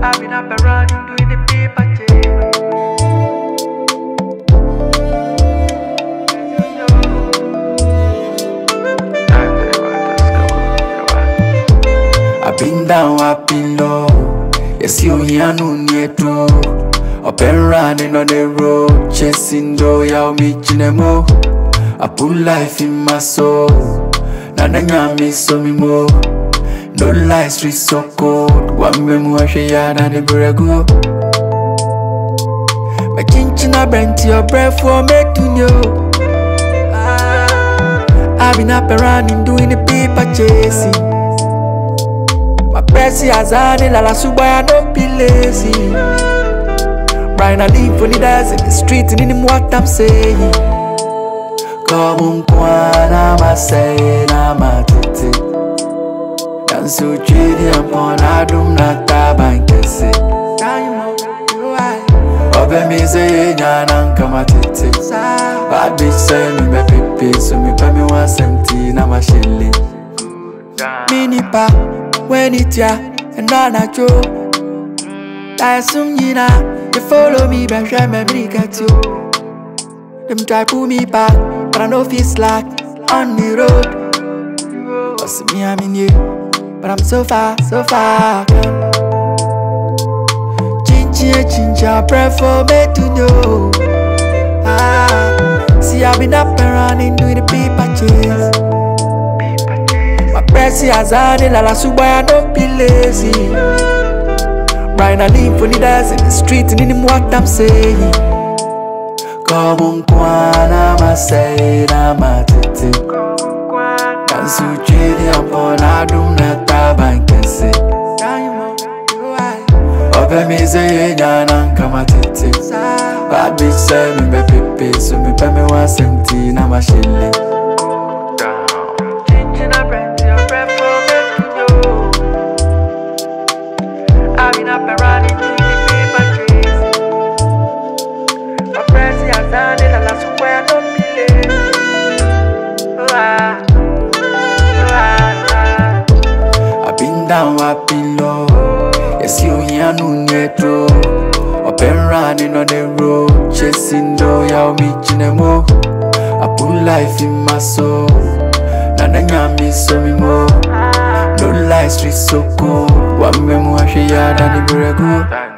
I've been up and running, doing the paper chase. I've been down, I've been low. Yes, you hear no need to. Up and running on the road, chasing joy, I'll meet you more. I put life in my soul. Nana me so me more. No life street so cold. One me more share than the brego. My chinchina bring to your breath for me to know. I've been up and running, doing the paper chasing. My pressy has on it, la suba no be lazy. Brian I live for the days in the street and in what I'm saying. Come on, Kwana, my say, my titi. And so chidi upon I do not tab and kiss it. Obe me say, Yana, come at it. Bad bitch say me, my pipi, so me pay me 170, na my shilling. Mini pa, when it ya, and Nana Joe. I assume you know, you follow me, but share my brick at you. Them try pull me back, but I know feel slack on the road. Cause me, I'm in you, but I'm so far, so far. Chincha, pray for me to know. See, I've been up and running, doing the paper chase. My pressy has on it, la suba, I don't be lazy. Brian I live for the days in the street and in what I'm saying. Come on, Kwana, my say, my titi. And so chidi upon I do not tab and kiss it. Obe me say, Yana, come at it. Bad bitch say me, my pipi, so me pay me 170, na my shilling. I've been up and running, doing the paper chase. My friends has done it, and that's where I don't believe. I've been down, I've been low. Yes, you hear no need to. Up and running on the road, chasing joy, I'll meet you more. I put life in my soul. Nana me so me more. No life street so cold. One me more share than the brego.